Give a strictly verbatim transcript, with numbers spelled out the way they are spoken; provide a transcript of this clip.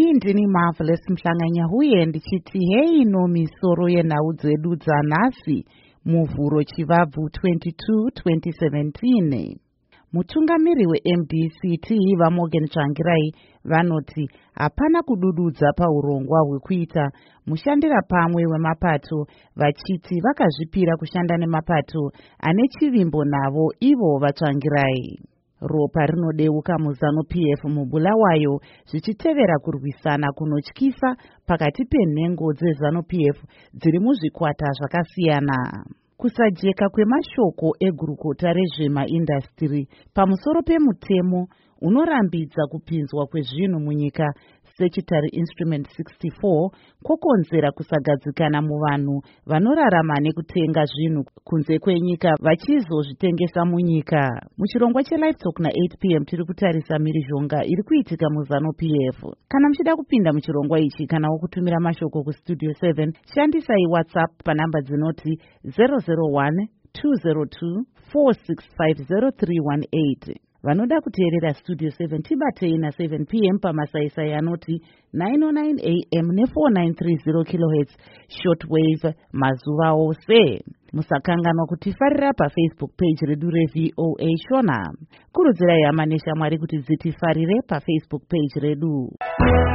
Ini ndini Marvelous Mhlanganya huye ndichiti hei no misoro yenhau dzedu dzanhasi muvhuro chivabvu twenty-two twenty seventeen. Mutungamiri we-M D C T vaMorgan Tsvangirai vanoti hapana kudududza paurongwa hwekuita mushandira pamwe wemapato, vachiti vakazvipira kushanda nemapato ane chivimbo navo ivo vaTsvangirai. Ropa rinodeuka muZanu-P F muBulawayo zvichitevera kurwisana kunotyisa pakati penhengo dzeZanu-P F dziri muzvikwata zvakasiyana. Kusajeka kwemashoko egurukota rezvemaindastiri pamusoro pemutemo unorambidza kupinzwa kwezvinhu munyika Statutory Instrument sixty-four kokonzera kusagadzikana muvanhu vanorarama nekutenga zvinhu kunze kwenyika vachizozvitengesa munyika. Muchirongwa cheLive Talk na-eight p m tiri kutarisa mhirizhonga iri kuitika muZanu-P F. Kana muchida kupinda muchirongwa ichi kana wokutumira mashoko kustudio seven, shandisai WhatsApp panhamba dzinoti zero zero one two zero two four six five zero three one eight. Vanoda kuteerera Studio seven tibatei na seven p m pamasaisai anoti nine oh nine a m ne four nine three zero kilohertz shortwave mazuva ose. Musakanganwa kutifarira paFacebook page redu reV O A Shona. Kurudzirai hama neshamwari kuti dzitifarire paFacebook page redu.